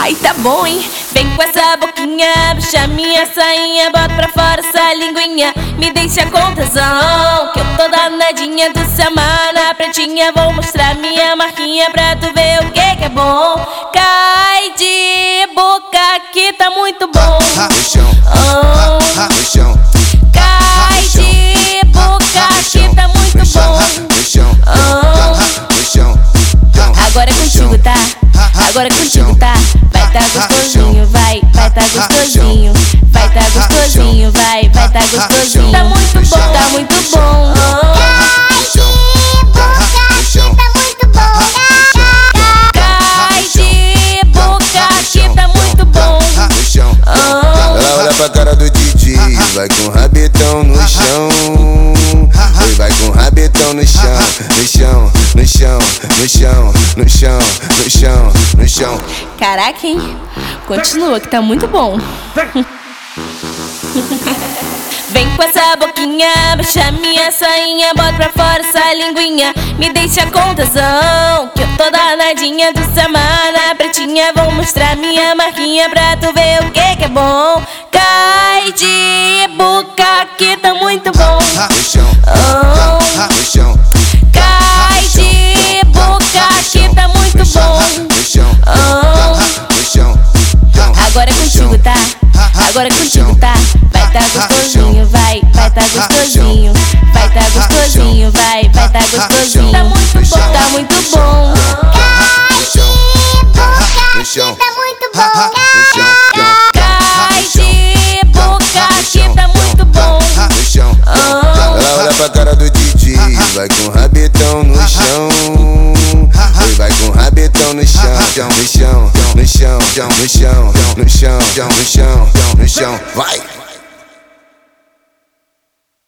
Ai, tá bom, hein? Vem com essa boquinha, puxa minha sainha, bota pra fora essa linguinha, me deixa com tesão, que eu tô danadinha do Samana pretinha. Vou mostrar minha marquinha pra tu ver o que é bom. Cai de boca que tá muito bom. Cai de boca que tá muito bom. Agora é contigo, tá? Agora é contigo, tá? Vai tá gostosinho, vai tá gostosinho. Vai tá gostosinho, vai tá gostosinho. Tá muito bom, tá muito bom. Cai de boca que tá muito bom. Ela olha pra cara do DJ, vai com o rabetão no chão. Vai com o rabetão no chão, no chão, no chão, no chão, no chão, no chão, no chão. Caraca, hein? Continua que tá muito bom. Vem com essa boquinha, puxa minha sainha, bota pra fora essa linguinha, me deixa com tesão, que eu tô danadinha do Samana pretinha. Vou mostrar minha marquinha pra tu ver o que é bom. Cai de boca que tá muito bom. Cai de boca que tá muito bom. Agora é contigo, tá? Agora é contigo, tá? Vai tá gostosinho, vai tá gostosinho. Vai tá gostosinho, vai tá gostosinho. Tá muito bom, tá muito bom. Cai de boca tá muito bom. Cai de boca que tá muito bom. Ela olha pra cara do DJ, vai com o rabetão no chão. Vai com o rabetão no chão, no chão, no chão, no chão, no chão, no chão, no chão, vai.